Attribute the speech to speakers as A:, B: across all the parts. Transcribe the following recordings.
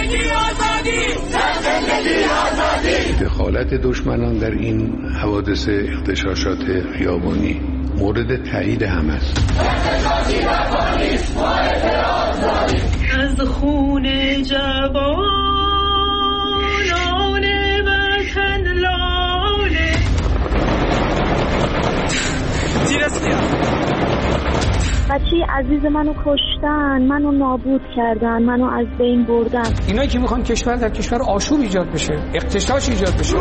A: دخالت دشمنان در این حوادث اغتشاشات خیابانی مورد تایید هم است.
B: از خون جوانان وطن لاله
C: بچه عزیز منو کشتن، منو نابود کردن، منو از بین بردن.
D: اینایی که میخوان کشور در کشور آشوب ایجاد بشه، اغتشاش ایجاد بشه.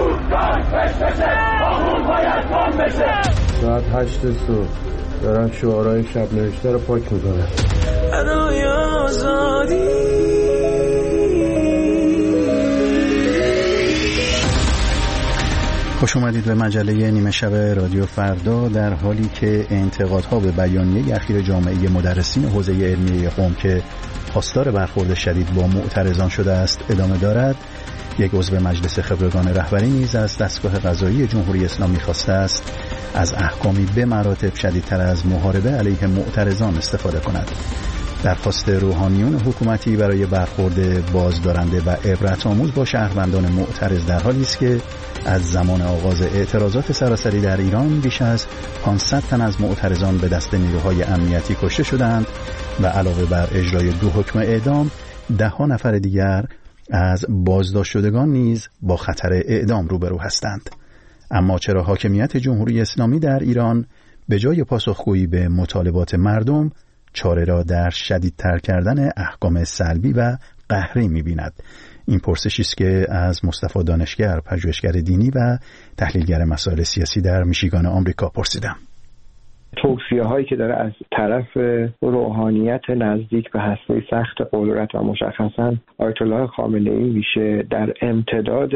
E: ساعت 8 صبح دارن شعارهای شب نوشته رو پاک میکنن.
B: ادای آزادی.
F: خوش اومدید به مجله نیمه شب رادیو فردا. در حالی که انتقادها به بیانیه اخیر جامعه مدرسین حوزه علمیه قم که خواستار برخورد شدید با معترضان شده است ادامه دارد، یک عضو مجلس خبرگان رهبری نیز از دستگاه قضایی جمهوری اسلامی خواسته است از احکامی به مراتب شدیدتر از محاربه علیه معترضان استفاده کند. درخواست روحانیون حکومتی برای برخورد بازدارنده و عبرت‌آموز با شهروندان معترض در حالی است که از زمان آغاز اعتراضات سراسری در ایران بیش از 500 تن از معترضان به دست نیروهای امنیتی کشته شدند و علاوه بر اجرای 2 حکم اعدام 10 نفر دیگر از بازداشت شدگان نیز با خطر اعدام روبرو هستند. اما چرا حاکمیت جمهوری اسلامی در ایران به جای پاسخگویی به مطالبات مردم چاره را در شدیدتر کردن احکام سلبی و قهری می‌بیند؟ این پرسشی است که از مصطفی دانشگر، پژوهشگر دینی و تحلیلگر مسائل سیاسی در میشیگان آمریکا پرسیدم.
G: توصیه هایی که داره از طرف روحانیت نزدیک به هسته سخت قدرت و مشخصا آیت الله خامنه ای میشه در امتداد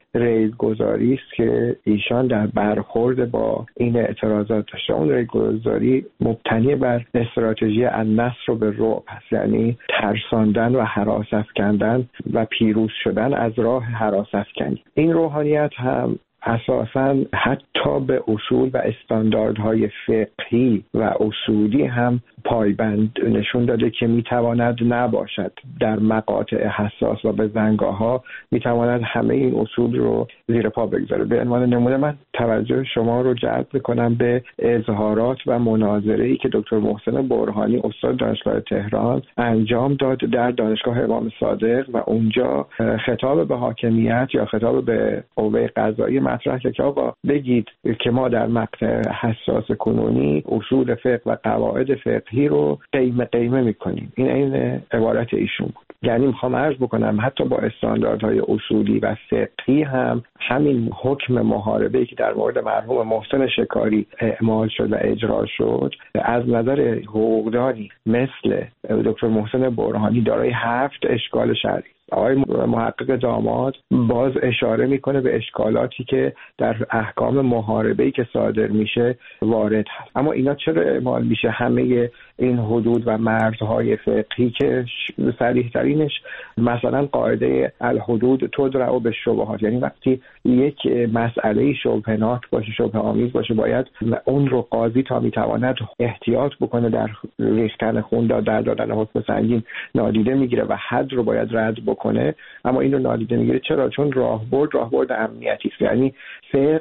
G: ریزگذاری است که ایشان در برخورد با این اعتراضات داشته. اون ریزگذاری مبتنی بر استراتژی النصر بالرعب هست، یعنی ترساندن و هراس افکندن و پیروز شدن از راه هراس افکنی. این روحانیت هم اساساً حتی به اصول و استانداردهای فقهی و اصولی هم پایبند نشون داده که میتواند نباشد در مقاطع حساس و به زنگاه‌ها میتواند همه این اصول رو زیر پا بگذاره. به عنوان نمونه من توجه شما رو جلب میکنم به اظهارات و مناظره‌ای که دکتر محسن برهانی استاد دانشگاه تهران انجام داد در دانشگاه امام صادق و اونجا خطاب به حاکمیت یا خطاب به قوه قضاییه مطرح که آقا بگید که ما در مقطع حساس کنونی اصول فقه و قواعد فقهی رو قیمه میکنیم. این عبارت ایشون بود. یعنی میخوام عرض بکنم حتی با استانداردهای اصولی و فقهی هم همین حکم محاربه‌ای که در مورد مرحوم محسن شکاری اعمال شد و اجرا شد از نظر حقوقدانی مثل دکتر محسن برهانی دارای 7 اشکال شرعی. آقای محقق داماد باز اشاره میکنه به اشکالاتی که در احکام محاربه‌ای که صادر میشه وارد هست. اما اینا چرا اعمال میشه؟ همه این حدود و مرزهای فقهی که صریح ترینش مثلا قاعده الحدود تدرع بالشبهات، یعنی وقتی یک مسئله شبهناک باشه، شبه آمیز باشه، باید اون رو قاضی تا میتواند احتیاط بکنه در ریختن خون در دادن حکم سنگین نادیده میگیره و حد رو باید رد بکنه. اما این رو نادیده میگیره. چرا؟ چون راهبرد امنیتی است. یعنی فقه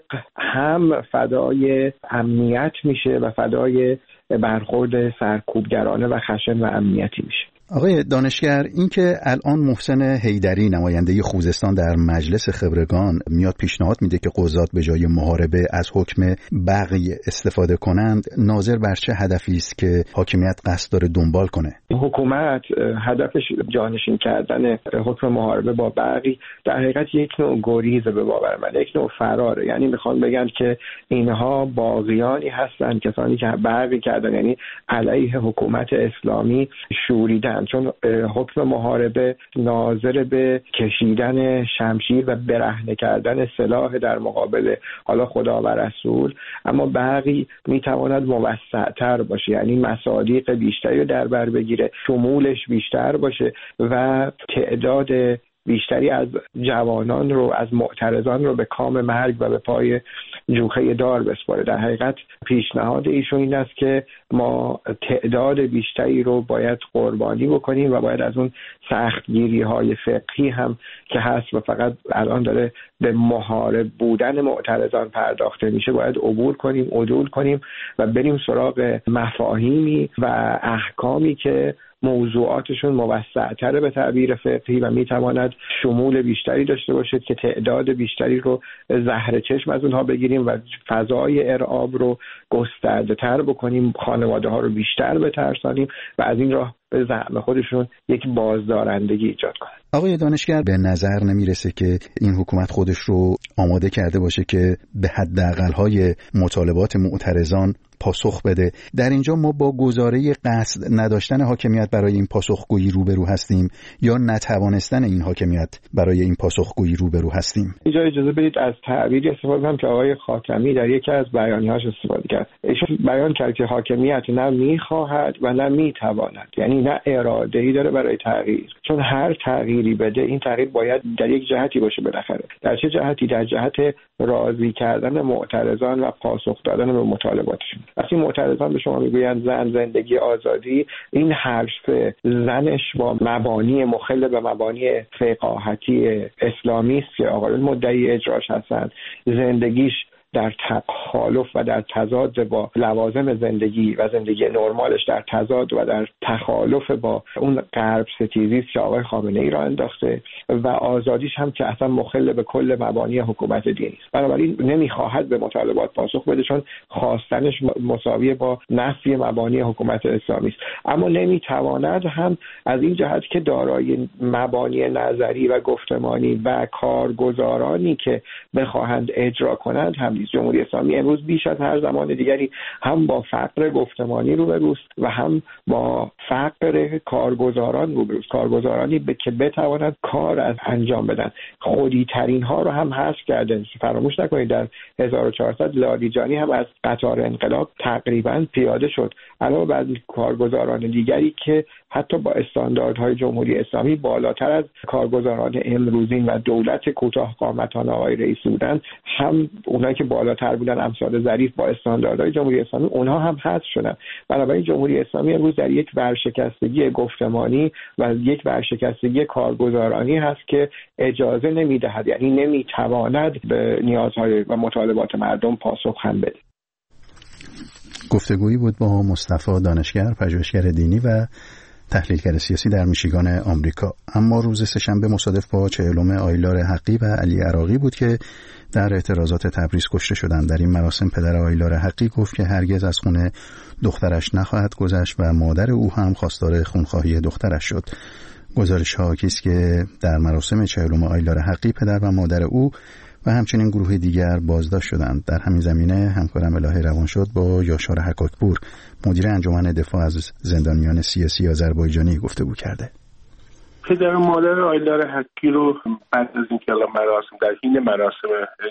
G: هم فدای امنیت میشه و فدای برخورد سرکوبگرانه و خشن و امنیتی میشه.
F: آقای دانشگر، این که الان محسن حیدری نماینده خوزستان در مجلس خبرگان میاد پیشنهاد میده که قضات به جای محاربه از حکم بغی استفاده کنند، ناظر بر چه هدفی است که حاکمیت قصد داره دنبال کنه؟
G: حکومت هدفش جانشین کردن حکم محاربه با بغی در حقیقت یک نوع گریزه به باور من، یک نوع فراره. یعنی میخوان بگن که اینها باغیانی هستن، کسانی که بغی کردن، یعنی علیه حکومت اسلامی شوریدن. چون حکم محاربه ناظر به کشیدن شمشیر و برهنه کردن سلاح در مقابل حالا خدا و رسول، اما بغی میتواند موسع‌تر باشه، یعنی مصادیق بیشتری رو در بر بگیره، شمولش بیشتر باشه و تعداد بیشتری از جوانان رو، از معترضان رو به کام مرگ و به پای جوخه دار بسپاره. در حقیقت پیشنهاد ایشون این است که ما تعداد بیشتری رو باید قربانی بکنیم و باید از اون سختگیری‌های فقهی هم که هست و فقط الان داره به محارب بودن معترضان پرداخته میشه باید عبور کنیم، عدول کنیم و بریم سراغ مفاهیمی و احکامی که موضوعاتشون موسع‌تره به تعبیر فقهی و میتواند شمول بیشتری داشته باشد که تعداد بیشتری رو زهر چشم از اونها بگیریم و فضای ارعاب رو گسترده‌تر بکنیم، خانواده‌ها رو بیشتر بترسانیم و از این راه به زعم خودشون یک بازدارندگی ایجاد کنند.
F: آقای دانشگر، به نظر نمیرسه که این حکومت خودش رو آماده کرده باشه که به حداقل‌های مطالبات معترضان پاسخ بده. در اینجا ما با گزاره قصد نداشتن حاکمیت برای این پاسخگویی روبرو هستیم یا نتوانستن این حاکمیت برای این پاسخگویی روبرو هستیم؟
G: اینجا اجازه بدید از تعبیری استفاده کنم که آقای خاتمی در یکی از بیانیه‌هاش استفاده کرد. ایشون بیان کرد که حاکمیت نه می‌خواهد و نه می‌تواند، یعنی نه اراده‌ای داره برای تغییر، چون هر تغییری بده این تغییر باید در یک جهتی باشه بالاخره. در چه جهتی؟ در جهت راضی کردن معترضان و پاسخ دادن به مطالباتشون. وقتی معترضان به شما میگویند زن، زندگی، آزادی، این حرف زنش با مبانی مخل به مبانی فقاهتی اسلامی است که آقایون مدعی اجراش هستند، زندگیش در تخالف و در تضاد با لوازم زندگی و زندگی نرمالش در تضاد و در تخالف با اون غرب ستیزی است که آقای خامنه‌ای را انداخته و آزادیش هم که اصلا مخل به کل مبانی حکومت دینی است. بنابراین نمیخواهد به مطالبات پاسخ بده چون خواستنش مساوی با نفی مبانی حکومت اسلامی است، اما نمیتواند هم از این جهت که دارای مبانی نظری و گفتمانی و کارگزارانی که بخواهند اجرا کنند هم جمهوری اسلامی امروز بیش از هر زمان دیگری هم با فقر گفتمانی روبروست و هم با فقر کارگزاران روبروست، کارگزارانی که بتوانند کار از انجام بدن. خودی ترین ها رو هم حذف کرده. فراموش نکنید در 1400 لاریجانی هم از قطار انقلاب تقریبا پیاده شد. علاوه بر کارگزاران دیگری که حتی با استانداردهای جمهوری اسلامی بالاتر از کارگزاران امروزین و دولت کوتاه قامتان آقای رئیسی بودند، هم اونایی که بالاتر بودن امثال ظریف با استانداردهای جمهوری اسلامی اونها هم حذف شدن. بنابراین جمهوری اسلامی امروز در یک ورشکستگی گفتمانی و یک ورشکستگی کارگزارانی هست که اجازه نمیدهد، یعنی نمیتواند به نیازهای و مطالبات مردم پاسخ هم بده.
F: گفتگویی بود با مصطفی دانشگر، پژوهشگر دینی و تحلیلگر سیاسی در میشیگان آمریکا. اما روز سه‌شنبه مصادف با 40م آیلار حقی و علی عراقی بود که در اعتراضات تبریز کشته شدند. در این مراسم پدر آیلار حقی گفت که هرگز از خون دخترش نخواهد گذشت و مادر او هم خواستار خونخواهی دخترش شد. گزارش ها حاکی است که در مراسم 40م آیلار حقی پدر و مادر او و همچنین گروه دیگر بازداشت شدند. در همین زمینه همکارم الهه روانشد با یاشار حکاکپور، مدیر انجمن دفاع از زندانیان سیاسی آذربایجانی، گفتگو کرده.
H: پدر و مادر آیلار حقی رو بعد از اینکه مراسم در حین مراسم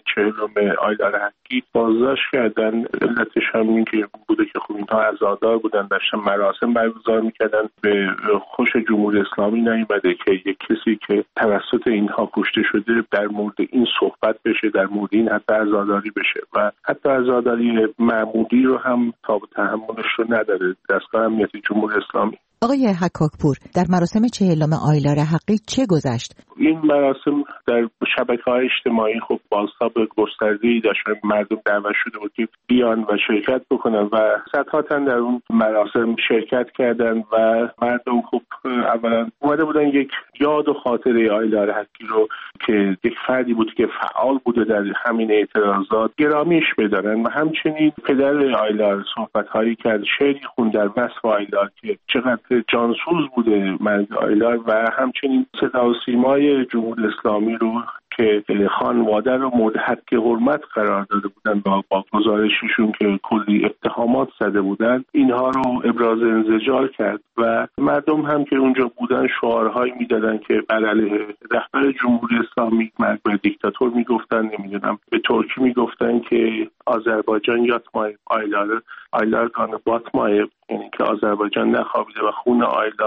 H: 40م آیلار حقی بازداشت کردن، علتش هم این که بوده که خب اینها عزادار بودن، داشتن مراسم برگزار میکردن، به خوش جمهوری اسلامی نیامده که یک کسی که توسط اینها کشته شده در مورد این صحبت بشه، در مورد این حتی عزاداری بشه و حتی عزاداری معمولی رو هم تاب تحملش رو نداره دستگاه امنیتی جمهوری اسلامی.
I: آقای حکاکپور، در مراسم 40م آیلار حقی چه گذشت؟
H: این مراسم در شبکه‌های اجتماعی خب بازتاب گسترده‌ای داشت، مردم دعوت شده بود که بیان و شرکت بکنن و صدها تن در اون مراسم شرکت کردن و مردم خب اولا اومده بودن یک یاد و خاطره آیلار حقی رو که یک فردی بود که فعال بوده در همین اعتراضات گرامیش بدارن و همچنین پدر آیلار صحبت‌هایی کرد، شعری خوند در وصف آیلار که چقدر جانسوز بوده مرگ آیلار و همچنین صدا و سیمای جمهوری اسلامی رو که خانواده رو مورد حق حرمت قرار داده بودن با گزارششون که کلی اتهامات زده بودن، اینها رو ابراز انزجار کرد و مردم هم که اونجا بودن شعارهایی میدادن که بر علیه رهبر جمهوری اسلامی، مرگ بر دیکتاتور میگفتن، نمیدونم به ترکی میگفتن که آذربایجان یاتمای آیلار گان باتمای، یعنی که آذربایجان نخوابیده و خون آیلار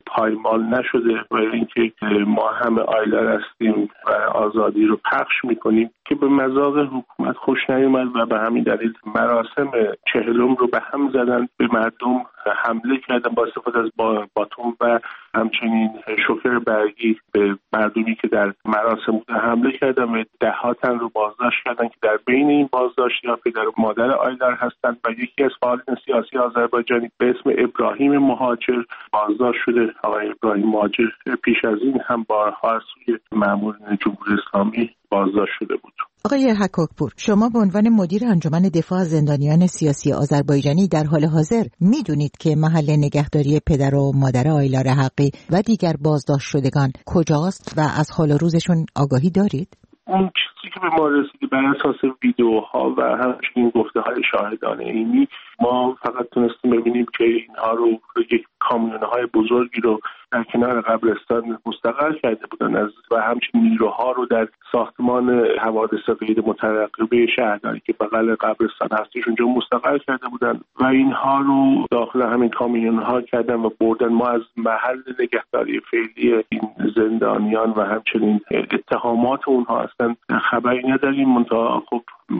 H: پایمال نشده و اینکه ما همه آیلر هستیم و آزادی رو پخش میکنیم که به مذاق حکومت خوش نیومد و به همین دلیل مراسم 40 رو به هم زدن، به مردم حمله کردن با استفاده از باتوم و همچنین شوکر برگی به مردمی که در مراسم بودن حمله کردن و ده‌ها تن رو بازداشت کردن که در بین این بازداشتی‌ها پدر و مادر آیلر هستند و یکی از فعالین سیاسی آذربایجانی به اسم ابراهیم مهاجر بازداشت شده. آقای ابراهیم مهاجر پیش از این هم بارها از سوی مامورین جمهوری اسلامی بازداشت شده بود.
I: آقای حکاکپور، شما به عنوان مدیر انجمن دفاع از زندانیان سیاسی آذربایجانی در حال حاضر میدونید که محل نگهداری پدر و مادر آیلار حقی و دیگر بازداشت شدگان کجاست و از حال و روزشون آگاهی دارید؟
H: اون چیزی که به ما رسیده بر اساس ویدیوها و همچنین گفته‌های شاهدان عینی، ما فقط تونستیم ببینیم که اینها رو یک کامیون‌های بزرگی رو در کنار قبرستان مستقر کرده بودن و همچنین نیروها رو در ساختمان حوادث غیر مترقبه شهرداری که بغل قبرستان هستش اونجا مستقر کرده بودن و اینها رو داخل همین کامیون‌ها کردن و بردن. ما از محل نگهداری فعلی این زندانیان و همچنین اتهامات اونها اصلا خبری نداریم، منتها خب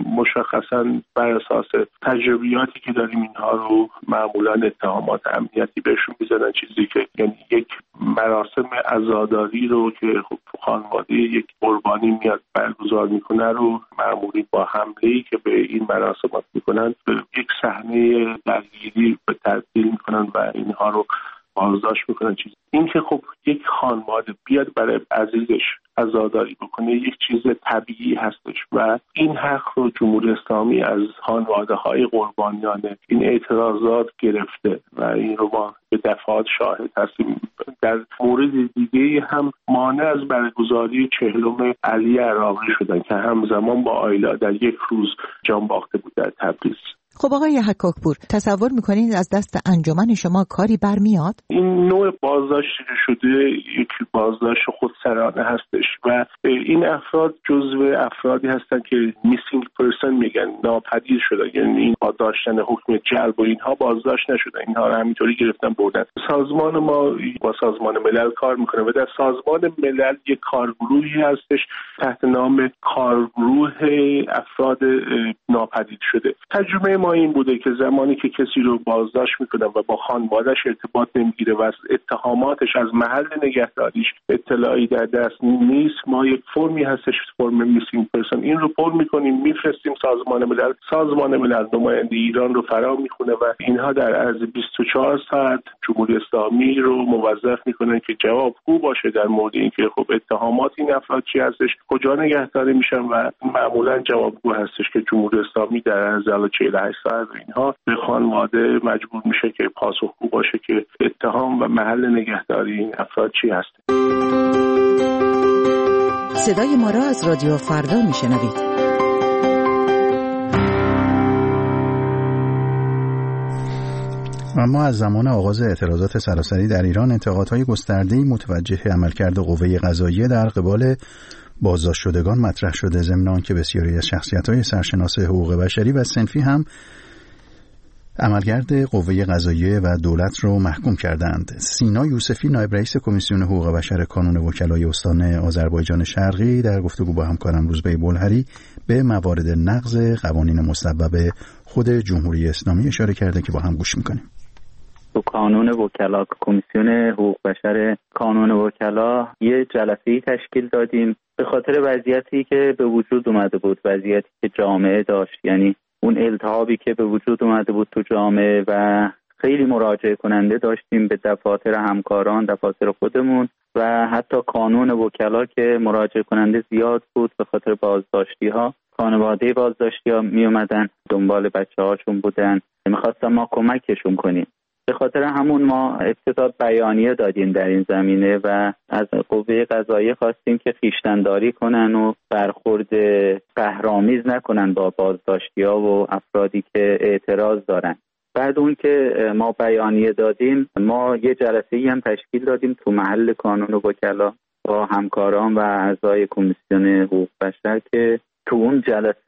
H: مشخصا بر اساس تجربیاتی که داریم اینها رو معمولا اتهامات امنیتی بهشون میزنن، چیزی که یعنی یک مراسم عزاداری رو که خب خانواده یک قربانی میاد برگزار میکنه رو معمولی با حمله‌ای که به این مراسمات میکنن یک صحنه درگیری به تبدیل میکنن و اینها رو بازداشت میکنن. چیز این که خب یک خانواده بیاد برای عزیزش عزاداری بکنه یک چیز طبیعی هستش و این حق رو جمهوری اسلامی از خانواده‌های قربانیان این اعتراضات گرفته و این رو ما به دفعات شاهد هستیم. در مورد دیگه هم مانع از برگزاری 40 علی عراقی شدن که همزمان با آیلا در یک روز جان باخته بود در تبریز.
I: خب آقای حکاکپور، تصور میکنید از دست انجمن شما کاری برمیاد؟
H: این نوع بازداشت شده یک بازداشت خودسرانه هستش و این افراد جزو افرادی هستن که میسینگ پرسن میگن، ناپدید شدن، یعنی با داشتن حکم جلب و اینها بازداشت نشدن، اینها رو همینطوری گرفتن بردن. سازمان ما با سازمان ملل کار میکنه و در سازمان ملل یک کارگروهی هستش تحت نام کارگروه افراد ناپدید شده. تجربه ما این بوده که زمانی که کسی رو بازداشت میکنن و با خانواده‌اش ارتباط نمیگیره و از اتهاماتش از محل نگهداریش اطلاعی در دست نیست، ما یک فرمی هستش، فرم میسینگ پرسن، این رو پر میکنیم میفرستیم سازمان ملل نماینده ایران رو فرا میخونه و اینها در عرض 24 ساعت جمهوری اسلامی رو موظف میکنن که جوابگو باشه در مورد اینکه خب اتهامات این افراد چی هستش، کجا نگهداری میشن و معمولا جوابگو هستش که جمهوری اسلامی در عرض 48 ساعت اینها به خانواده مجبور میشه که پاسخگو باشه که اتهام و محل نگهداری این افراد چی هست.
I: صدای ما را از رادیو فردا میشنوید.
F: اما از زمان آغاز اعتراضات سراسری در ایران انتقادهای گسترده‌ای متوجه عملکرد قوه قضاییه در قبال بازداشت شدگان مطرح شده، ضمن آنکه بسیاری از شخصیت‌های سرشناس حقوق بشری و صنفی هم عملکرد قوه قضاییه و دولت رو محکوم کردند. سینا یوسفی، نایب رئیس کمیسیون حقوق بشر کانون وکلای استان آذربایجان شرقی، در گفتگو با همکارم روزبه بلهری به موارد نقض قوانین مصوب خود جمهوری اسلامی اشاره کرده که با هم گوش می‌کنیم.
J: تو کانون وکلا، کمیسیون حقوق بشر کانون وکلا یه جلسه‌ای تشکیل دادیم به خاطر وضعیتی که به وجود اومده بود، وضعیتی که جامعه داشت، یعنی اون التهابی که به وجود اومده بود تو جامعه و خیلی مراجعه کننده داشتیم به دفاتر همکاران، دفاتر خودمون و حتی کانون وکلا که مراجعه کننده زیاد بود به خاطر بازداشتی ها. خانواده بازداشتی ها می اومدن دنبال بچه هاشون بودن، میخواستن ما کمکشون کنیم. به خاطر همون ما ابتدا بیانیه دادیم در این زمینه و از قوه قضاییه خواستیم که خویشتن‌داری کنن و برخورد قهرآمیز نکنن با بازداشتی‌ها و افرادی که اعتراض دارن. بعد اون که ما بیانیه دادیم، ما یه جلسه‌ای هم تشکیل دادیم تو محل کانون وکلا با همکاران و اعضای کمیسیون حقوق بشر که تو اون جلسه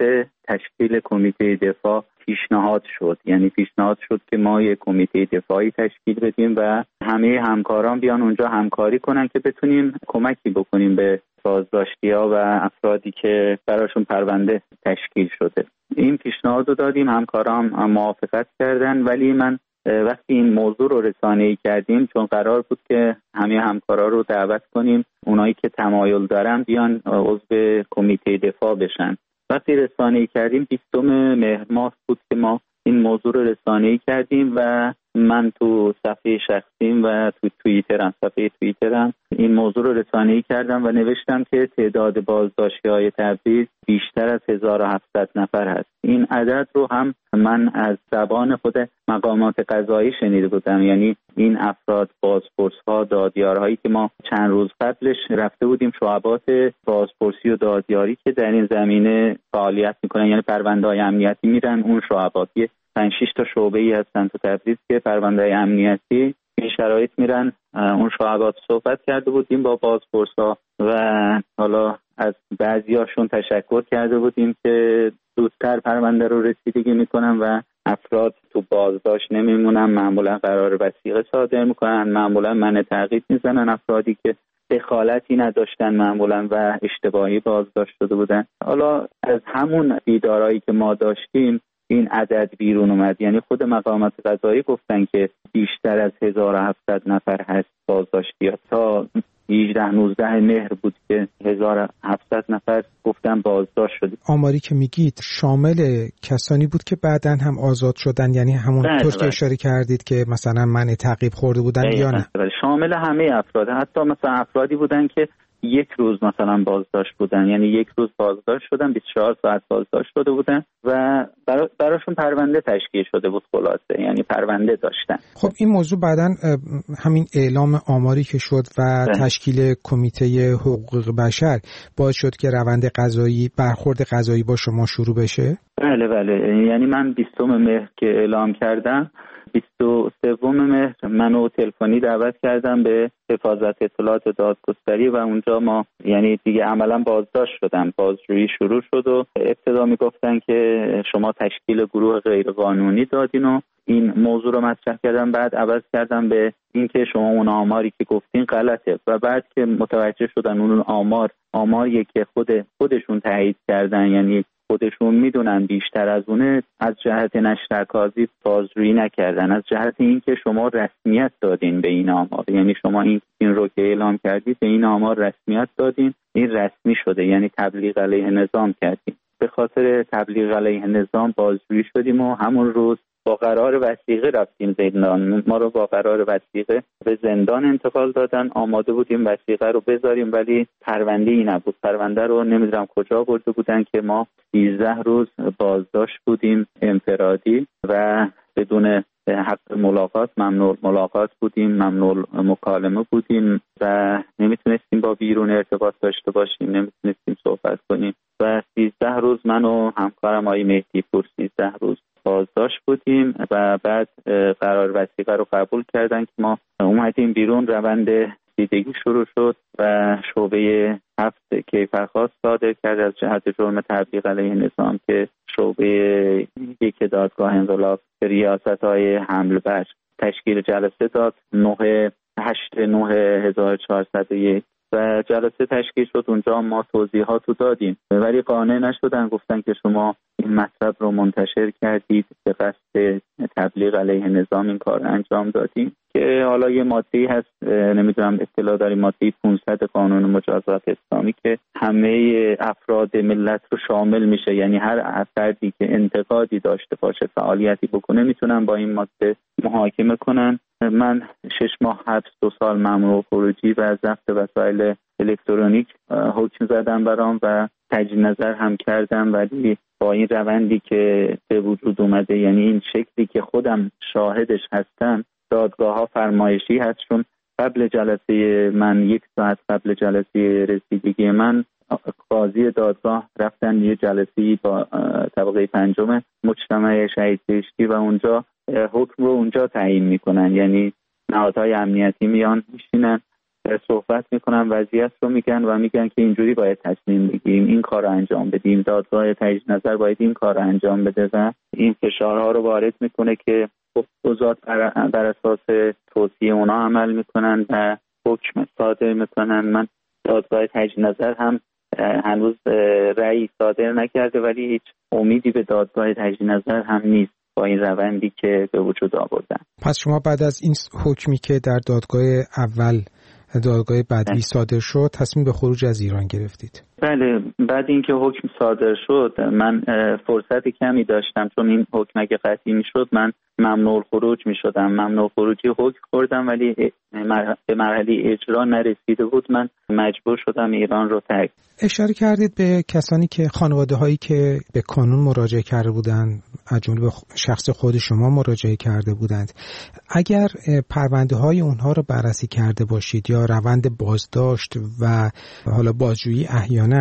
J: تشکیل کمیته دفاع پیشنهاد شد. یعنی پیشنهاد شد که ما یک کمیته دفاعی تشکیل بدیم و همه همکاران بیان اونجا همکاری کنن که بتونیم کمکی بکنیم به بازداشتی‌ها و افرادی که براشون پرونده تشکیل شده. این پیشنهاد رو دادیم، همکاران هم موافقت کردن، ولی من وقتی این موضوع رو رسانه‌ای کردیم، چون قرار بود که همه همکارا رو دعوت کنیم اونایی که تمایل دارن بیان عضو کمیته دفاع بشن. وقتی رسانه‌ای کردیم 20 مهر ماه بود که ما این موضوع رو رسانه‌ای کردیم و من تو صفحه شخصیم و تو صفحه توییترم این موضوع رو رسانه‌ای کردم و نوشتم که تعداد بازداشتی‌های تبعیض بیشتر از 1700 نفر هست. این عدد رو هم من از زبان خود مقامات قضایی شنیده بودم. یعنی این افراد بازپرس‌ها، دادیارهایی که ما چند روز قبلش رفته بودیم شعبات بازپرسی و دادیاری که در این زمینه فعالیت میکنن، یعنی پرونده‌های امنیتی میرن اون شعبات. 5-6 تا شعبه‌ای هستن تو تبریز که پرونده‌های امنیتی این شرایط میرن اون شعبات. صحبت کرده بودیم با بازپرس‌ها و حالا از بعضیاشون تشکر کرده بودیم که زودتر پرونده رو رسیدگی میکنن و افراد تو بازداشت نمیمونن. معمولا قرار وثیقه صادر میکنن، معمولا منع تعقیب میزنن افرادی که دخالتی نداشتن معمولا و اشتباهی بازداشت شده بودن. حالا از همون دیدارایی که ما داشتیم این عدد بیرون اومد. یعنی خود مقامات قضایی گفتن که بیشتر از 1700 نفر هست بازداشتی. تا 18-19 مهر بود که 1700 نفر گفتن بازداشت شده.
K: آماری که میگید شامل کسانی بود که بعداً هم آزاد شدن، یعنی همونطور که اشاره کردید که مثلا منع تعقیب خورده بودن یا نه؟
J: شامل همه افراد. حتی مثلا افرادی بودن که یک روز مثلا بازداشت بودن، یعنی یک روز بازداشت شدن، 24 ساعت بازداشت شده بودن و براشون پرونده تشکیل شده بود. خلاصه یعنی پرونده داشتن.
K: خب این موضوع بعداً همین اعلام آماری که شد و تشکیل کمیته حقوق بشر باعث شد که روند قضایی، برخورد قضایی با شما شروع بشه؟
J: بله. یعنی من 20 مهر که اعلام کردم، 23 مهر منو تلفنی دعوت کردم به حفاظت اطلاعات دادگستری و اونجا ما یعنی دیگه عملا بازداشت شدم. بازجویی شروع شد و ابتدا میگفتن که شما تشکیل گروه غیرقانونی دادین و این موضوع رو مطرح کردم. بعد عوض کردم به اینکه شما اون آماری که گفتین غلطه و بعد که متوجه شدن اون آماریه که خودشون تایید کردن، یعنی خودشون میدونن بیشتر از اونه، از جهت نشرکازی بازجویی نکردن، از جهت اینکه شما رسمیت دادین به این آمار. یعنی شما این رو که اعلام کردید به این آمار رسمیت دادین، این رسمی شده، یعنی تبلیغ علیه نظام کردین. به خاطر تبلیغ علیه نظام بازجویی شدیم و همون روز با قرار وثیقه رفتیم زندان. ما رو با قرار وثیقه به زندان انتقال دادن. آماده بودیم وثیقه رو بذاریم ولی پرونده ای نبود. پرونده رو نمیدونم کجا برده بودن که ما 13 روز بازداشت بودیم انفرادی و بدون حق ملاقات، ممنوع ملاقات بودیم، ممنوع مکالمه بودیم و نمیتونستیم با بیرون ارتباط داشته باشیم، نمیتونستیم صحبت کنیم و 13 روز من و همکارم آقای مهدی پور 13 روز بازداشت بودیم و بعد قرار وثیقه رو قبول کردن که ما اومدیم بیرون. روند رسیدگی شروع شد و شعبه 7 کیفرخواست صادر کرد از جهت جرم تبلیغ علیه نظام که شعبه 1 دادگاه انقلاب ریاست‌های حمل بر تشکیل جلسه داد 9/8/1401 و جلسه تشکیل شد. اونجا ما توضیحات رو دادیم ولی قانع نشدن. گفتن که شما این مطلب رو منتشر کردید به قصد تبلیغ علیه نظام این کار انجام دادیم که حالا یه ماده‌ای هست، نمیدونم اطلاع داریم، ماده 500 قانون مجازات اسلامی که همه افراد ملت رو شامل میشه. یعنی هر فردی که انتقادی داشته باشه، فعالیتی بکنه، میتونن با این ماده محاکمه کنن. من 6 ماه حبس، 2 سال ممنوع خروجی و ضبط وسایل الکترونیک حکم زدم برام و تجدید نظر هم کردم. ولی با این روندی که به وجود اومده، یعنی این شکلی که خودم شاهدش هستم، دادگاه ها فرمایشی هست. چون قبل جلسه من 1 ساعت قبل جلسه رسیدگی من قاضی دادگاه رفتن یه جلسه‌ای با طبقه 5 مجتمع شهید بهشتی و اونجا حکم رو اونجا تعیین میکنن. یعنی نهادهای امنیتی میان میشینن صحبت میکنن، وضعیت رو میگن و میگن که اینجوری باید تصمیم بگیریم، این کار رو انجام بدیم، دادگاه تجدید نظر باید این کار رو انجام بده و این فشارها رو وارد میکنه که قضات بر اساس توصیه اونا عمل میکنن و حکم صادر میکنن. من دادگاه تجدید نظر هم هنوز رأی صادر نکرده، ولی هیچ امیدی به دادگاه تجدید نظر هم نیست با این روندی که به وجود آوردن.
K: پس شما بعد از این حکمی که در دادگاه اول، دادگاه بعدی صادر شد، تصمیم به خروج از ایران گرفتید؟
J: بله، بعد اینکه حکم صادر شد من فرصت کمی داشتم، چون این حکم اگه قطعی میشد من ممنوع الخروج میشدم. ممنوع خروجی حکم خوردم ولی به مرحله اجرا نرسیده بود، من مجبور شدم ایران رو ترک.
K: اشاره کردید به کسانی که خانواده هایی که به کانون مراجعه کرده بودند، از جمله به شخص خود شما مراجعه کرده بودند. اگر پرونده های اونها رو بررسی کرده باشید یا روند بازداشت و حالا بازجویی احیانا،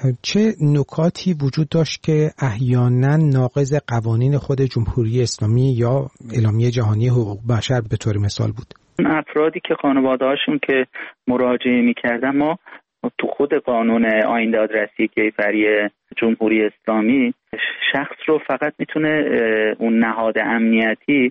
K: چه نکاتی وجود داشت که احیانا ناقض قوانین خود جمهوری اسلامی یا اعلامیه جهانی حقوق بشر به طور مثال بود؟
J: افرادی که خانواده‌هاشون که مراجعه می‌کردن، ما تو خود قانون آیین دادرسی کیفری جمهوری اسلامی شخص رو فقط میتونه اون نهاد امنیتی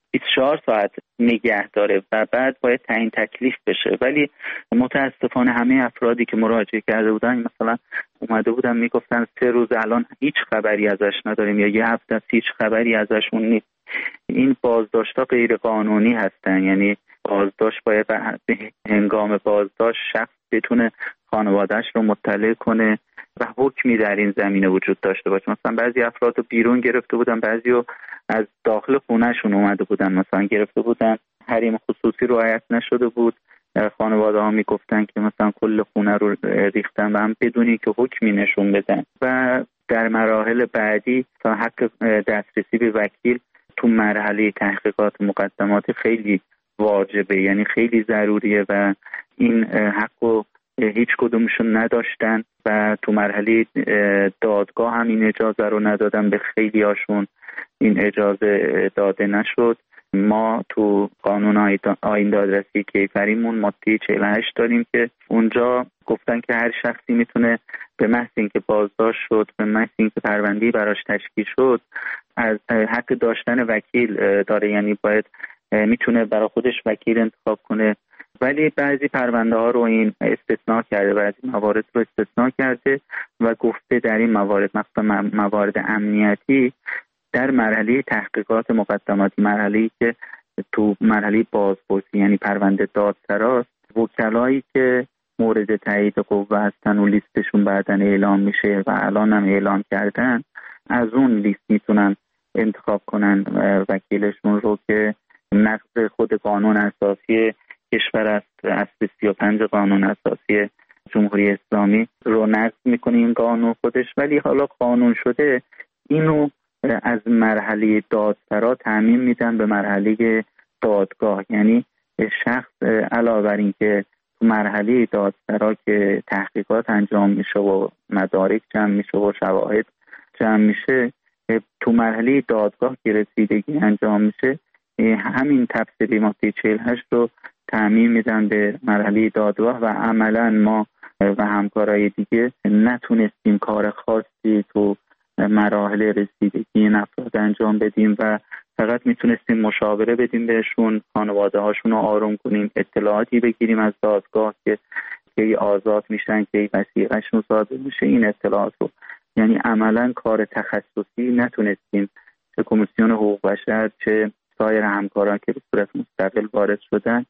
J: 24 ساعت نگه داره و بعد باید تعیین تکلیف بشه. ولی متاسفانه همه افرادی که مراجعه کرده بودن مثلا اومده بودن میگفتن 3 روز الان هیچ خبری ازش نداریم یا 1 هفته هیچ خبری ازشون نیست. این بازداشت‌ها غیر قانونی هستن، یعنی بازداشت باید به هنگام بازداشت شخص بتونه خانواده‌اش رو مطلع کنه و حکمی در این زمینه وجود داشته باشه. مثلا بعضی افراد رو بیرون گرفته بودن، بعضی رو از داخل خونه‌شون اومده بودن، مثلا گرفته بودن حریم خصوصی رعایت نشده بود، خانواده‌ها میگفتن که مثلا کل خونه رو ریختن و هم بدونی که حکمی نشون بدن. و در مراحل بعدی تا حق دسترسی به وکیل تو مرحله تحقیقات مقدمات خیلی واجبه، یعنی خیلی ضروریه و این حقو هیچ کدومشون نداشتن و تو مرحله دادگاه هم این اجازه رو ندادن، به خیلی هاشون این اجازه داده نشد. ما تو قانون آیین دادرسی کیفریمون ماده 48 داریم که اونجا گفتن که هر شخصی میتونه به محض اینکه بازداشت شد، به محض اینکه پرونده‌ای براش تشکیل شد، از حق داشتن وکیل داره، یعنی باید میتونه برای خودش وکیل انتخاب کنه. ولی بعضی پرونده ها رو این استثناء کرده، بعضی موارد رو استثناء کرده و گفته در این موارد، مثلا موارد امنیتی، در مرحله تحقیقات مقدماتی، مرحله‌ای که تو مرحله بازپرسی یعنی پرونده دادسراست، وکلایی که مورد تایید قوه هستن و لیستشون بعداً اعلام میشه و الان هم اعلام کردن، از اون لیست میتونن انتخاب کنن وکیلشون رو که نقض خود قانون اساسی کشور است. اصل 35 قانون اساسی جمهوری اسلامی رو نقض میکنه این قانون خودش، ولی حالا قانون شده اینو از مرحله دادسرا تعمیم میدن به مرحله دادگاه. یعنی شخص علاوه بر این که تو مرحله دادسرا که تحقیقات انجام میشه و مدارک جمع میشه و شواهد جمع میشه، تو مرحله دادگاه که رسیدگی انجام میشه، همین تفسیری ماده 48 رو تعمیم میدن به مرحله دادگاه و عملا ما و همکارای دیگه نتونستیم کار خاصی تو مراحل رسیدگی این افراد انجام بدیم و فقط میتونستیم مشاوره بدیم بهشون، خانواده هاشون رو آروم کنیم، اطلاعاتی بگیریم از دادگاه که کی آزاد میشن، کی وثیقه‌شون صادر میشه. این اطلاعات رو یعنی عملا کار تخصصی نتونستیم، چه کمیسیون حقوق بشر چه سایر همکاران که به صورت مستقل وارد شدن،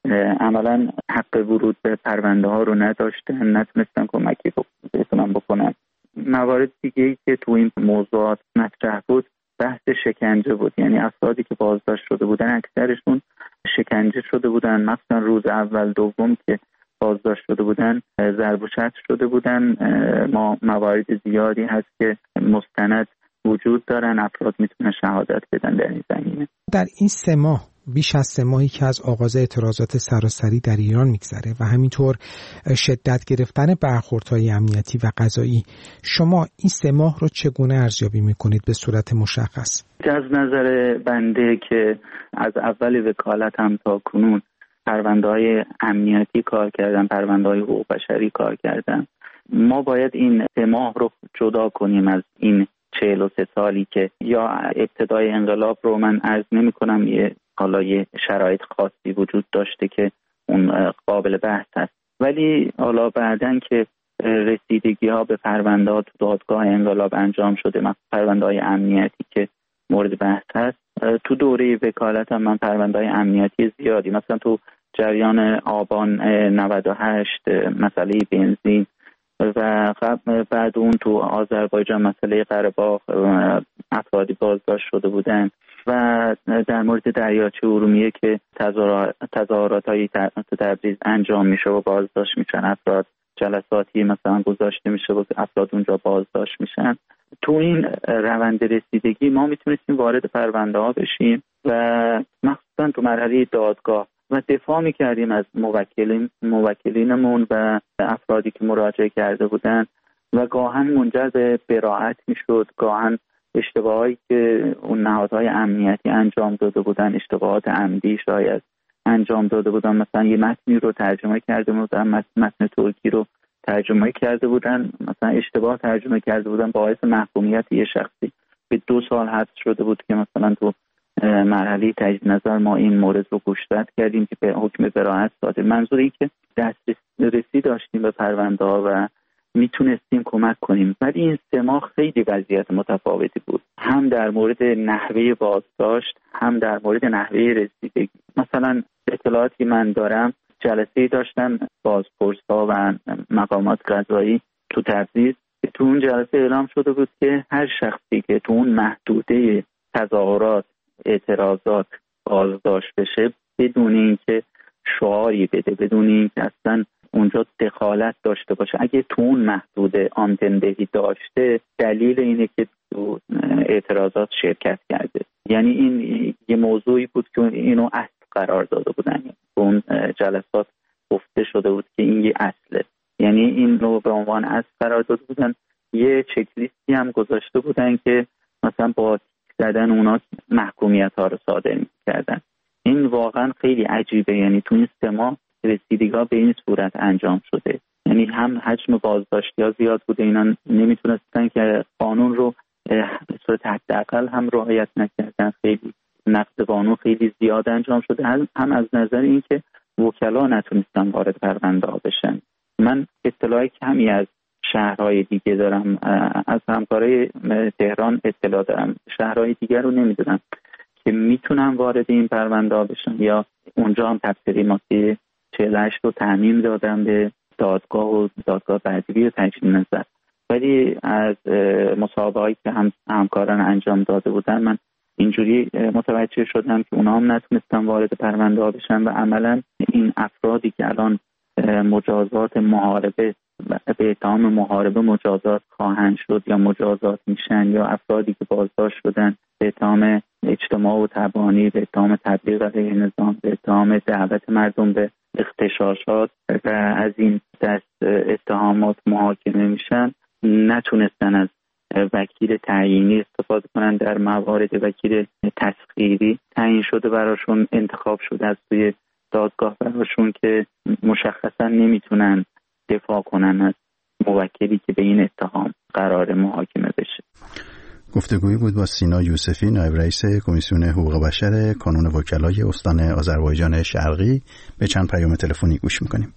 J: عملا حق ورود به پرونده ها رو نداشتن، نتونستن کمکی بکنن. موارد دیگه ای که تو این موضوعات مطرح بود بحث شکنجه بود، یعنی افرادی که بازداشت شده بودن اکثرشون شکنجه شده بودن، مثلا روز اول دوم که بازداشت شده بودن ضرب و شتم شده بودن. ما موارد زیادی هست که مستند وجود دارن، افراد میتونن شهادت بدن در این زمینه.
K: در این 3 ماه، بیش از 3 ماهی که از آغاز اعتراضات سراسری در ایران میگذره و همینطور شدت گرفتن برخوردهای امنیتی و قضایی، شما این 3 ماه رو چگونه ارزیابی میکنید به صورت مشخص؟
J: از نظر بنده که از اول وکالت هم تا کنون پرونده‌های امنیتی کار کردم، پرونده‌های حقوق بشری کار کردم. ما باید این 3 ماه رو جدا کنیم از این 43 سالی که یا ابتدای انقلاب رو من عرض نمی‌کنم، یه شرایط خاصی وجود داشته که اون قابل بحث هست، ولی حالا بعدن که رسیدگی ها به پرونده تو دادگاه انقلاب انجام شده، مثلا پرونده های امنیتی که مورد بحث هست، تو دوره وکالتم من پرونده های امنیتی زیادی، مثلا تو جریان آبان 98 مسئله بنزین و بعد اون تو آذربایجان مسئله قره‌باغ افرادی بازداشت شده بودن و در مورد دریاچه ارومیه که تظاهرات‌های تبریز انجام میشه و بازداشت میشن افراد، جلساتی مثلا گذاشته میشه و افراد اونجا بازداشت میشن. تو این روند رسیدگی ما میتونستیم وارد پرونده ها بشیم و مخصوصا تو مرحله دادگاه و دفاع میکردیم از موکلینمون و افرادی که مراجعه کرده بودن و گاهن منجر به براءت میشد، گاهن اشتباهایی که اون نهادهای امنیتی انجام داده بودن، اشتباهات عمدی شاید انجام داده بودن، مثلا یه متنی رو ترجمه کرده بودن، متن ترکی رو ترجمه کرده بودن، مثلا اشتباه ترجمه کرده بودن، باعث محکومیت یه شخصی به 2 سال حبس شده بود که مثلا تو مرحله تجدید نظر ما این مورد رو گوشزد کردیم که به حکم براءت صادر. منظور این که دسترسی داشتیم به پرونده ها و میتونستیم کمک کنیم، ولی این 3 ماه خیلی وضعیت متفاوتی بود، هم در مورد نحوه بازداشت، هم در مورد نحوه رسیدگی. مثلا اطلاعاتی من دارم، جلسه‌ای داشتن بازپرس‌ها و مقامات قضایی تو تبریز که تو اون جلسه اعلام شده بود که هر شخصی که تو اون محدوده تظاهرات، اعتراضات بازداشت بشه بدون اینکه شعاری بده، بدون اینکه اصلا اونجا دخالت داشته باشه، اگه تو اون محدوده آمدندهی داشته، دلیل اینه که تو اعتراضات شرکت کرده. یعنی این یه موضوعی بود که اینو اصل قرار داده بودن، اون جلسات گفته شده بود که این یه اصله، یعنی این رو به عنوان اصل قرار داده بودن. یه چک لیستی هم گذاشته بودن که مثلا با زدن اونا محکومیت ها رو صادر می‌کردن. این واقعا خیلی عجیبه، یعنی تو این 3 ماه رسیدگی‌ها به این صورت انجام شده، یعنی هم حجم بازداشتی‌ها زیاد بوده، اینا نمیتونستن که قانون رو به صورت حداقل هم رعایت نکردن، خیلی نقض قانون خیلی زیاد انجام شده، هم از نظر اینکه وکلا نتونستن وارد پرونده ها بشن. من اطلاعی کمی از شهرهای دیگه دارم، از همکارای تهران اطلاع دارم، شهرهای دیگر رو نمیدونم که میتونن وارد این پرونده ها بشن یا اونجا هم تفسیری ماسی 48 رو تعمیم دادن به دادگاه و دادگاه بعدی و تجدید نظر، ولی از مصاحبه‌هایی که همکاران انجام داده بودن من اینجوری متوجه شدم که اونا هم نتونستن وارد پرونده ها بشن و عملا این افرادی که الان مجازات محاربه به اتهام محاربه مجازات خواهند شد یا مجازات میشن، یا افرادی که بازداشت شدن به اتهام اجتماع و تبانی، به اتهام تبلیغ علیه نظام، به اتهام دعوت مردم به اغتشاشات و از این دست اتهامات محاکمه میشن، نتونستن از وکیل تعیینی استفاده کنن. در موارد وکیل تسخیری تعیین شده براشون، انتخاب شده از توی دادگاه براشون که مشخصا نمیتونن دفاع کنن از موکلی که به این اتهام قرار محاکمه بشه.
F: گفتگویی بود با سینا یوسفی، نایب رئیس کمیسیون حقوق بشر کانون وکلای استان آذربایجان شرقی. به چند پیام تلفنی گوش میکنیم.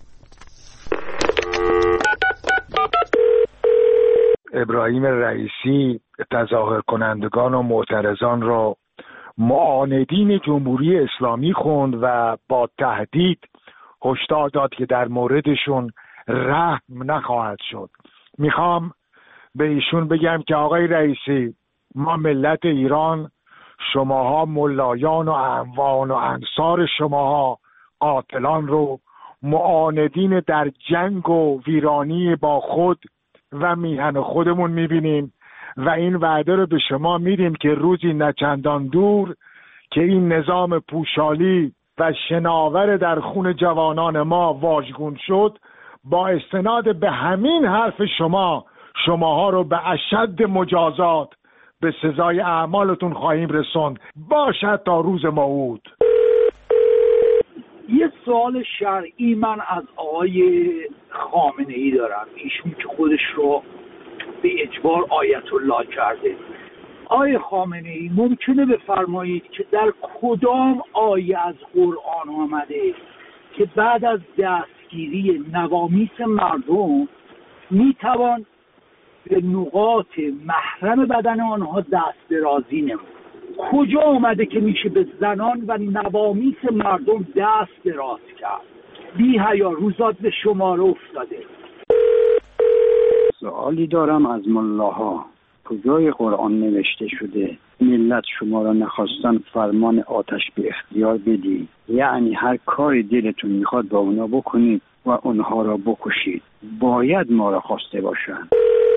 L: ابراهیم رئیسی تظاهر کنندگان و معترضان را معاندین جمهوری اسلامی خوند و با تهدید هشدار داد که در موردشون رحم نخواهد شد. میخوام به ایشون بگم که آقای رئیسی، ما ملت ایران، شماها ملایان و اعوان و انصار شماها قاتلان رو معاندین در جنگ و ویرانی با خود و میهن خودمون میبینیم و این وعده رو به شما میدیم که روزی نچندان دور که این نظام پوشالی و شناور در خون جوانان ما واژگون شد، با استناد به همین حرف شماها رو به اشد مجازات به سزای اعمالتون خواهیم رسوند، باشد تا روز موعود.
M: یه سوال شرعی من از آقای خامنه‌ای دارم، ایشون که خودش رو به اجبار آیت الله کرده. آقای خامنه‌ای ممکنه بفرمایید که در کدام آیه از قرآن آمده که بعد از دستگیری نوامیس مردم میتوان به نقاط محرم بدن آنها دست درازی نمود؟ کجا آمده که میشه به زنان و نوامیس مردم دست دراز کرد؟ بی حیا روزات به شماره افتاده.
N: سوالی دارم از ملاها، کجای قرآن نوشته شده ملت شما را نخواستن فرمان آتش به اختیار بدید؟ یعنی هر کاری دلتون میخواد با اونا بکنید و اونها را بکشید، باید ما را خواسته باشن.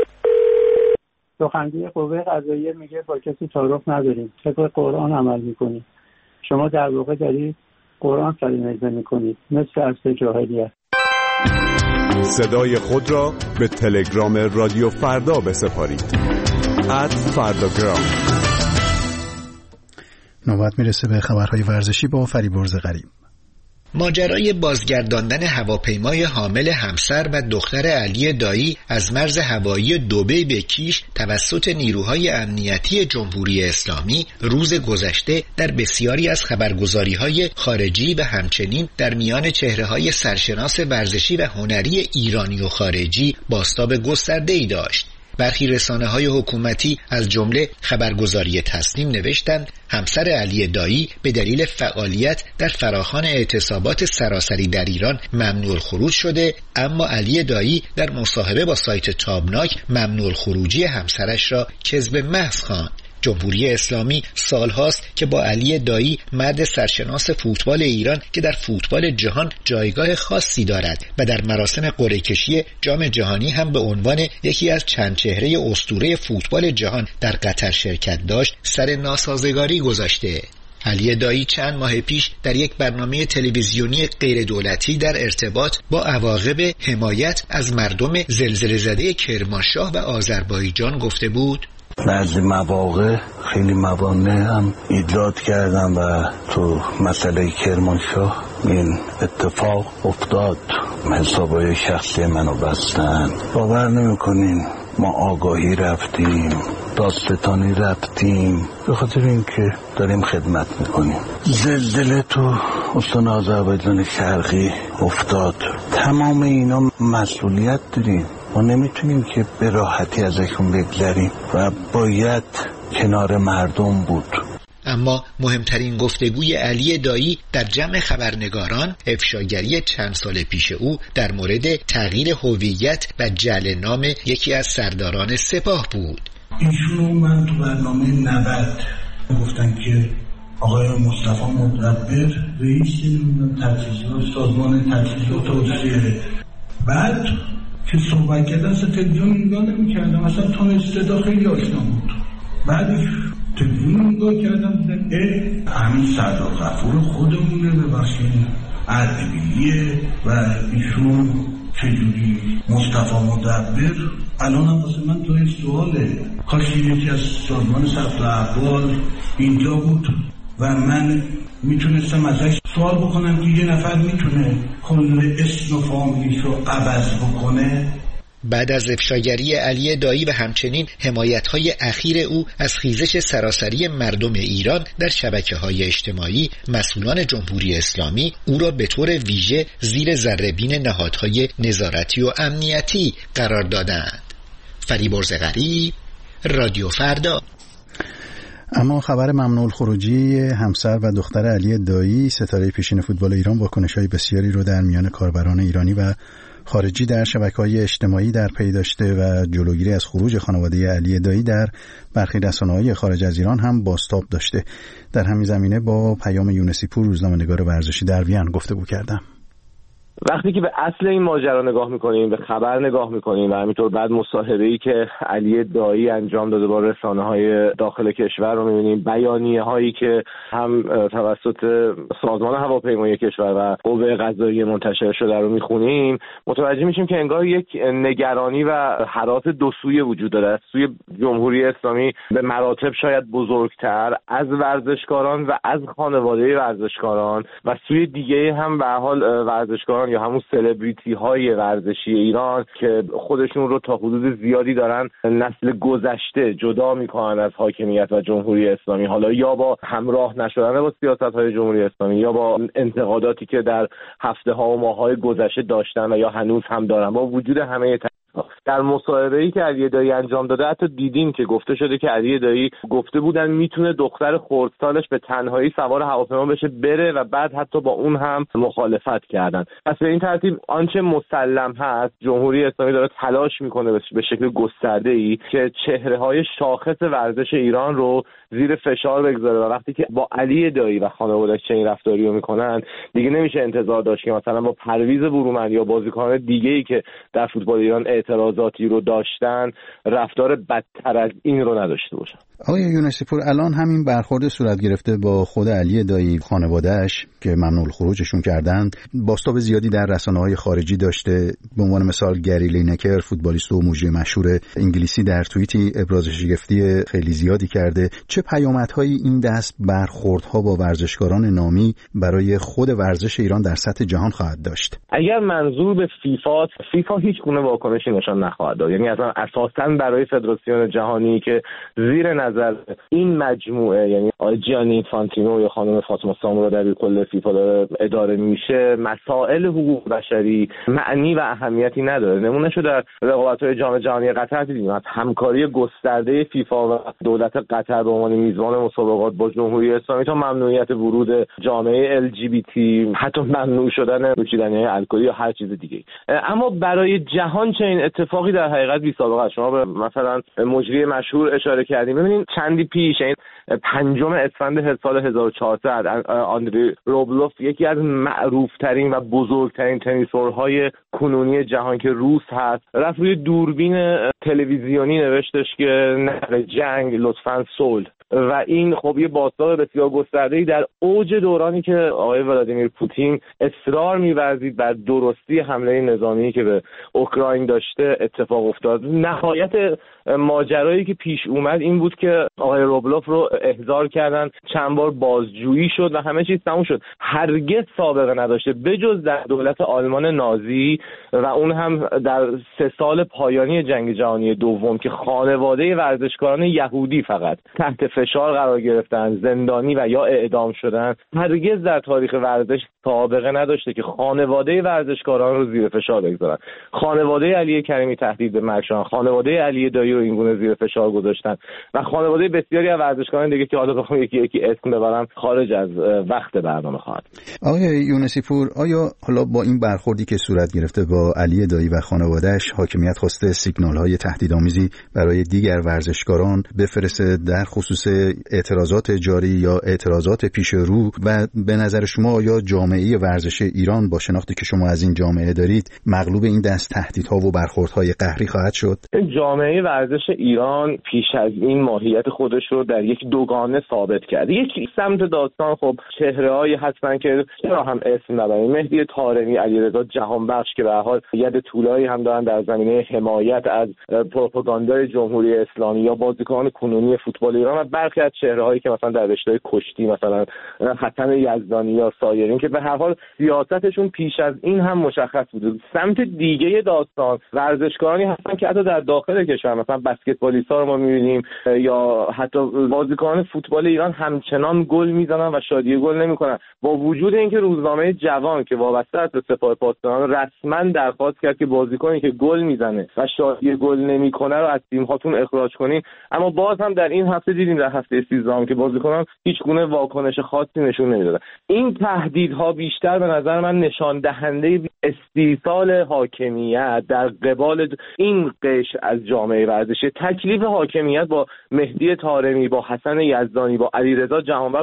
O: سخنگوی قوه قضاییه میگه با کسی تعارف نداریم، طبق قرآن عمل میکنید. شما در واقع دارید قرآن سرنوشت میکنید، مثل عصر جاهلیت.
P: صدای خود را به تلگرام رادیو فردا بسپارید. @فرداگرام.
F: نوبت میرسه به خبرهای ورزشی با فریبرز غریب.
Q: ماجرای بازگرداندن هواپیمای حامل همسر و دختر علی دایی از مرز هوایی دبی به کیش توسط نیروهای امنیتی جمهوری اسلامی روز گذشته در بسیاری از خبرگزاری‌های خارجی و همچنین در میان چهره‌های سرشناس ورزشی و هنری ایرانی و خارجی بازتاب گسترده‌ای داشت. برخی رسانه‌های حکومتی از جمله خبرگزاری تسنیم نوشتند همسر علی دایی به دلیل فعالیت در فراخوان اعتصابات سراسری در ایران ممنوع الخروج شده، اما علی دایی در مصاحبه با سایت تابناک ممنوع الخروجی همسرش را کذب محض خواند. جمهوری اسلامی سالهاست که با علی دایی مرد سرشناس فوتبال ایران که در فوتبال جهان جایگاه خاصی دارد و در مراسم قرعه کشی جام جهانی هم به عنوان یکی از چند چهره اسطوره فوتبال جهان در قطر شرکت داشت سر ناسازگاری گذاشته. علی دایی چند ماه پیش در یک برنامه تلویزیونی غیر دولتی در ارتباط با عواقب حمایت از مردم زلزله زده کرمانشاه و آذربایجان گفته بود
R: بعضی مواقع خیلی موانع هم ایجاد کردن و تو مسئله کرمانشاه این اتفاق افتاد، حسابای شخصی منو بستن. باور نمی‌کنین ما آگاهی رفتیم، دادستانی رفتیم، به خاطر اینکه داریم خدمت میکنیم. زلزله تو استان آذربایجان شرقی افتاد، تمام اینا مسئولیت داریم، ما نمیتونیم که به راحتی ازشون بگذریم و باید کنار مردم بود.
Q: اما مهمترین گفتگوی علی دایی در جمع خبرنگاران افشاگری چند سال پیش او در مورد تغییر هویت و جعل نام یکی از سرداران سپاه بود.
S: ایشون من تو برنامه 90 گفتن که آقای مصطفی مدبر رئیس تجهیزات سازمان تجهیزات توسعه، بعد که صحبت کردن از تلویزیون نگاه نمی‌کردم، اصلا تون استعدا خیلی آشنا بود. بعدش تلویزیون نگاه کردم همین سردار غفور خودمونه، ببخشید اردبیلیه و ایشون چجوری مصطفی مدبر. الان هم واسه من تو این سواله، کاش یکی از سازمان ثبت احوال اینجا بود و من میتونستم ازش سوال بکنم که یه نفر میتونه کل اسم و فامیلیش رو عوض بکنه.
Q: بعد از افشاگری علی دایی و همچنین حمایت‌های اخیر او از خیزش سراسری مردم ایران در شبکه‌های اجتماعی، مسئولان جمهوری اسلامی او را به طور ویژه زیر ذره‌بین نهادهای نظارتی و امنیتی قرار دادند. فریبرز غریب، رادیو فردا.
F: اما خبر ممنوع الخروجی همسر و دختر علی دایی ستاره پیشین فوتبال ایران واکنش‌های بسیاری رو در میان کاربران ایرانی و خارجی در شبکه‌های اجتماعی در پی داشته و جلوگیری از خروج خانواده علی دایی در برخی رسانه‌های خارج از ایران هم بازتاب داشته. در همین زمینه با پیام یونسی پور، روزنامه‌نگار ورزشی در وین، گفتگو کردم.
T: وقتی که به اصل این ماجرا نگاه میکنیم، به خبر نگاه میکنیم و همینطور بعد مصاحبه‌ای که علی دایی انجام داده با رسانه‌های داخل کشور رو میبینیم، بیانیه‌هایی که هم توسط سازمان هواپیمایی کشور و قوه قضاییه منتشر شده رو میخونیم، متوجه میشیم که انگار یک نگرانی و هراس دو سویه وجود داره. از سوی جمهوری اسلامی به مراتب شاید بزرگتر از ورزشکاران و از خانواده ورزشکاران و سوی دیگه هم به حال ورزشکاران یا همون سلبریتی های ورزشی ایران که خودشون رو تا حدود زیادی دارن نسل گذشته جدا میکنن از حاکمیت و جمهوری اسلامی، حالا یا با همراه نشدن با سیاست های جمهوری اسلامی یا با انتقاداتی که در هفته ها و ماه های گذشته داشتن و یا هنوز هم دارن. با وجود همه در مصاحبه‌ای که علی دایی انجام داده حتی دیدیم که گفته شده که علی دایی گفته بودن میتونه دختر خردسالش به تنهایی سوار هواپیما بشه بره و بعد حتی با اون هم مخالفت کردن. پس به این ترتیب آنچه مسلم هست، جمهوری اسلامی داره تلاش میکنه به شکل گسترده‌ای که چهره‌های شاخص ورزش ایران رو زیر فشار بگذاره و وقتی که با علی دایی و خانواده‌اش چنین رفتاری رو میکنن دیگه نمیشه انتظار داشت که مثلا با پرویز برومندی یا بازیکنان دیگه‌ای که در فوتبال ایران اعتراضاتی رو داشتن رفتار بدتر از این رو نداشته باشن.
F: آقای یونسی پور، الان همین برخورد صورت گرفته با خود علی دایی، خانواده‌اش که ممنوع الخروجشون کردن، بازتاب زیادی در رسانه‌های خارجی داشته. به عنوان مثال گری لینکر، فوتبالیست و موجی مشهور انگلیسی، در توییتی ابراز شگفتی خیلی زیادی کرده. چه پیامدهایی این دست برخوردها با ورزشکاران نامی برای خود ورزش ایران در سطح جهان خواهد داشت؟
T: اگر منظور به فیفا هیچ گونه واکنشی نشان نخواهد داد، یعنی اصلا اساساً برای فدراسیون جهانی که زیر نظر این مجموعه، یعنی جیانی اینفانتینو یا خانم فاطمه سامورا در کل فیفا داره اداره میشه، مسائل حقوق بشری معنی و اهمیتی نداره. نمونهشو در رقابت‌های جام جهانی قطر دیدیم. از همکاری گسترده فیفا و دولت قطر به عنوان میزبان مسابقات با جمهوری اسلامی تا ممنوعیت ورود جامعه LGBT، حتی ممنوع شدن نوشیدنی‌های الکلی یا هر چیز دیگه. اما برای جهان چنین اتفاقی در حقیقت بی سابقه است. شما به مثلا مجری مشهور اشاره کردیم. ببینید چندی پیش، این 5 اسفند سال 1400 آندری روبلوف، یکی از معروفترین و بزرگترین تنیسورهای کنونی جهان که روس هست، رفت روی دوربین تلویزیونی نوشتش که نه جنگ، لطفاً صلح. و این خب یه بازتاب بسیار گسترده‌ای در اوج دورانی که آقای ولادیمیر پوتین اصرار می‌ورزید بر درستی حمله نظامی که به اوکراین داشته اتفاق افتاد. نهایت ماجرایی که پیش اومد این بود که آقای روبلوف رو احضار کردن، چند بار بازجویی شد و همه چیز تموم شد. هرگز سابقه نداشته بجز در دولت آلمان نازی و اون هم در 3 سال پایانی جنگ جهانی دوم که خانواده ورزشکاران یهودی فقط تحت فشار قرار گرفتن، زندانی و یا اعدام شدن. هرگز در تاریخ ورزش سابقه نداشته که خانواده ورزشکاران رو زیر فشار بگذارن. خانواده علی کریمی تهدید به مرگ شدن، خانواده علی دایی رو اینگونه زیر فشار گذاشتن و خانواده بسیاری از ورزشکاران دیگه که حالا بخوام یکی اسم ببرم خارج از وقت برنامه خواهد.
F: آقای یونسی پور، آیا حالا با این برخوردی که صورت گرفته با علی دایی و خانواده‌اش، حاکمیت خواسته سیگنال‌های تهدیدآمیزی برای دیگر ورزشکاران بفرسته در خصوص اعتراضات جاری یا اعتراضات پیش رو؟ و به نظر شما آیا جامعه ورزش ایران با شناختی که شما از این جامعه دارید مغلوب این دست تهدیدها و برخوردهای قهری خواهد شد؟
T: جامعه ورزش ایران پیش از این ماهیت خودش رو در یک دوگانه ثابت کرد. یک سمت داستان خب چهره‌هایی هستن که چرا هم اسم نبریم، مهدی طارمی، علیرضا جهانبخش که به هر حال ید طولایی هم دارن در زمینه حمایت از پروپاگاندای جمهوری اسلامی، یا بازیکنان کنونی فوتبال ایران و برخی از چهره‌هایی که مثلا در رشته کشتی مثلا حسن یزدانی یا سایرین که به هر حال سیاستشون پیش از این هم مشخص بود. سمت دیگه داستان ورزشکارانی هستن که حتی در داخل کشور مثلا بسکتبالیست‌ها رو ما می‌بینیم یا حتی بازیکنان فوتبال ایران همچنان گل میزنن و شادی گل نمی‌کنن، با وجود اینکه روزنامه جوان که وابسته است به سپاه پاسداران رسما درخواست کرد که بازیکنی که گل میزنه و شادی گل نمی‌کنه رو از تیم‌هاتون اخراج کنین. اما باز هم در این هفته دیدیم، در هفته 13 که بازیکنان هیچ گونه واکنش خاصی نشون نمیدادن. این تهدیدها بیشتر به نظر من نشان دهنده استیصال حاکمیت در قبال این قشر از جامعه ورزشی. تکلیف حاکمیت با مهدی طارمی، با حسن یزدانی، با علیرضا جهانبخش خب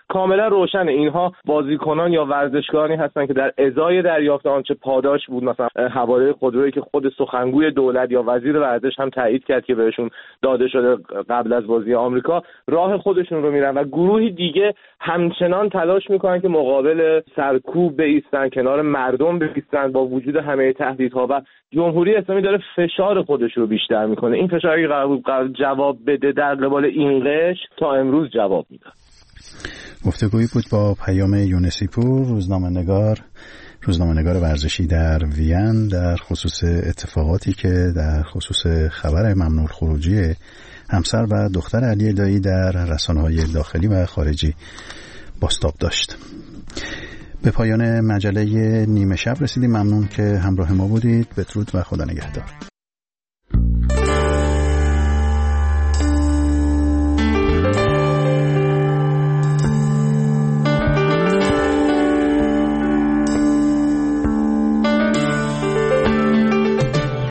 T: کاملا روشنه اینها بازیکنان یا ورزشکارانی هستن که در ازای دریافت آنچه پاداش بود، مثلا حواله خودرویی که خود سخنگوی دولت یا وزیر ورزش هم تایید کرد که بهشون داده شده قبل از بازی آمریکا، راه خودشون رو میرن و گروهی دیگه همچنان تلاش میکنن که مقابل سرکوب بایستن، کنار مردم بایستن با وجود همه تهدیدها و جمهوری اسلامی داره فشار خودش رو بیشتر میکنه. این فشاری قرار جواب بده در قبال این قش تا امروز جواب میده.
F: گفتگویی بود با پیام یونسی پور، روزنامه‌نگار ورزشی در وین، در خصوص اتفاقاتی که در خصوص خبر ممنوع خروجی همسر و دختر علی دایی در رسانه‌های داخلی و خارجی بازتاب داشت. به پایان مجله نیمه شب رسیدیم. ممنون که همراه ما بودید. بدرود و خدا نگهدار.